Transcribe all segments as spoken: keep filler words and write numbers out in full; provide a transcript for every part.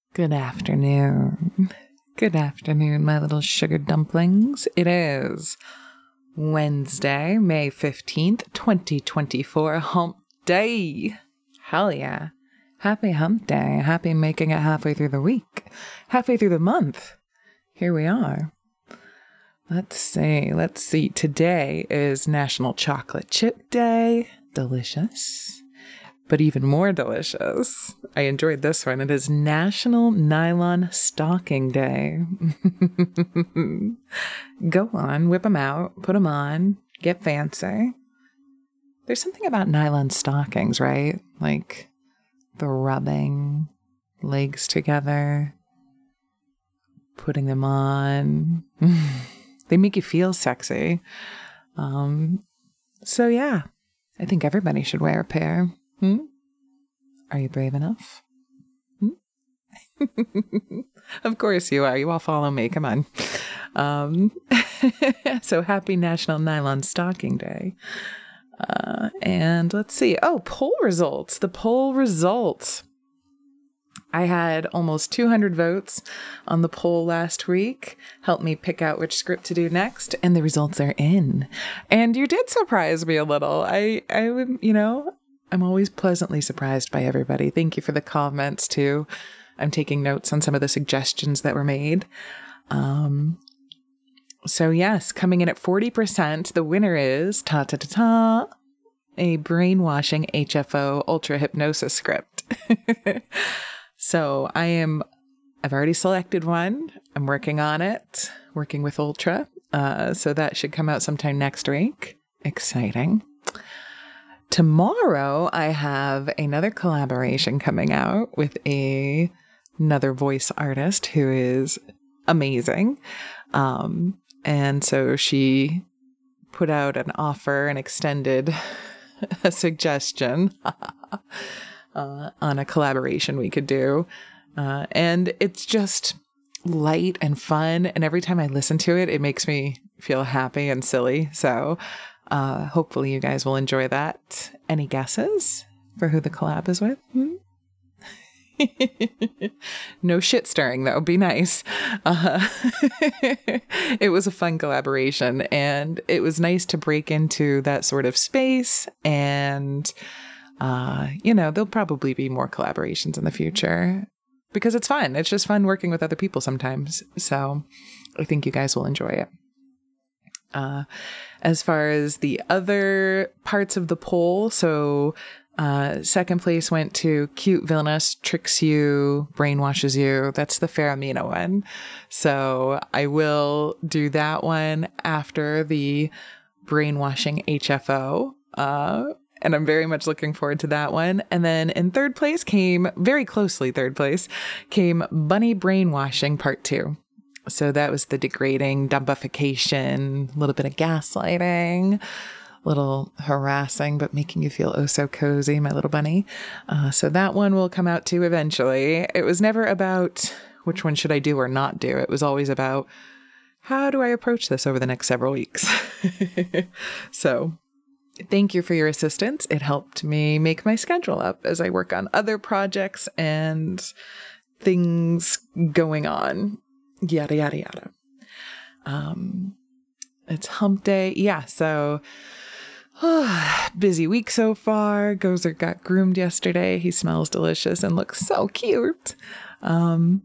Good afternoon. Good afternoon, my little sugar dumplings. It is Wednesday, May fifteenth, twenty twenty-four, Hump Day. Hell yeah. Happy Hump Day. Happy making it halfway through the week. Halfway through the month. Here we are. Let's see. Let's see. Today is National Chocolate Chip Day. Delicious. But even more delicious, I enjoyed this one. It is National Nylon Stocking Day. Go on, whip them out, put them on, get fancy. There's something about nylon stockings, right? Like the rubbing, legs together, putting them on. They make you feel sexy. Um, so yeah, I think everybody should wear a pair. Hmm? Are you brave enough? Hmm? Of course you are. You all follow me. Come on. Um, so happy National Nylon Stocking Day. Uh, and let's see. Oh, poll results. The poll results. I had almost two hundred votes on the poll last week. Helped me pick out which script to do next. And the results are in. And you did surprise me a little. I, I would, you know... I'm always pleasantly surprised by everybody. Thank you for the comments, too. I'm taking notes on some of the suggestions that were made. Um, so, yes, coming in at forty percent, the winner is, ta-ta-ta-ta, a brainwashing H F O ultra hypnosis script. So, I am, I've already selected one. I'm working on it, working with Ultra. Uh, so, that should come out sometime next week. Exciting. Tomorrow, I have another collaboration coming out with a, another voice artist who is amazing. Um, and so she put out an offer and extended a suggestion uh, on a collaboration we could do. Uh, and it's just light and fun. And every time I listen to it, it makes me feel happy and silly. So... Uh, hopefully you guys will enjoy that. Any guesses for who the collab is with? Hmm? No shit stirring, though. Be nice. Uh, it was a fun collaboration, and it was nice to break into that sort of space. And, uh, you know, there'll probably be more collaborations in the future because it's fun. It's just fun working with other people sometimes. So I think you guys will enjoy it. Uh, as far as the other parts of the poll, so uh, second place went to Cute Villainous, Tricks You, Brainwashes You. That's the Faramina one. So I will do that one after the Brainwashing H F O. Uh, and I'm very much looking forward to that one. And then in third place came, very closely third place, came Bunny Brainwashing Part two. So that was the degrading, dumbification, a little bit of gaslighting, a little harassing, but making you feel oh so cozy, my little bunny. Uh, so that one will come out too eventually. It was never about which one should I do or not do. It was always about how do I approach this over the next several weeks. So thank you for your assistance. It helped me make my schedule up as I work on other projects and things going on. Yada, yada, yada. Um, it's hump day. Yeah, so oh, busy week so far. Gozer got groomed yesterday. He smells delicious and looks so cute. Um,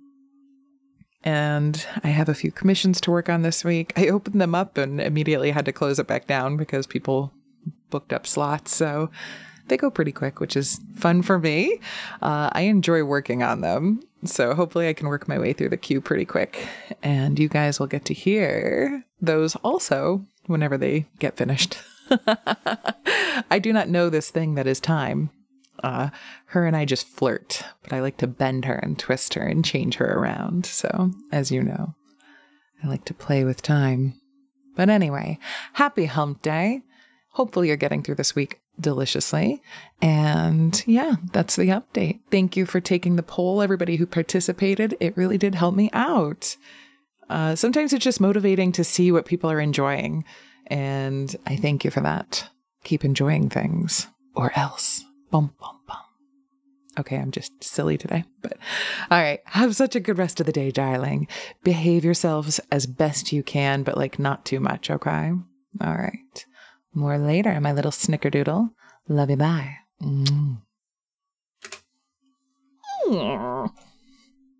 and I have a few commissions to work on this week. I opened them up and immediately had to close it back down because people booked up slots. So they go pretty quick, which is fun for me. Uh, I enjoy working on them. So hopefully I can work my way through the queue pretty quick. And you guys will get to hear those also whenever they get finished. I do not know this thing that is time. Uh, her and I just flirt, but I like to bend her and twist her and change her around. So, as you know, I like to play with time. But anyway, happy hump day. Hopefully you're getting through this week deliciously. And yeah, that's the update. Thank you for taking the poll, everybody who participated. It really did help me out. Uh, sometimes it's just motivating to see what people are enjoying. And I thank you for that. Keep enjoying things or else. Bum, bum, bum. Okay, I'm just silly today. But all right, have such a good rest of the day, darling. Behave yourselves as best you can, but like not too much, okay? All right. More later, my little snickerdoodle. Love you, bye. Mm.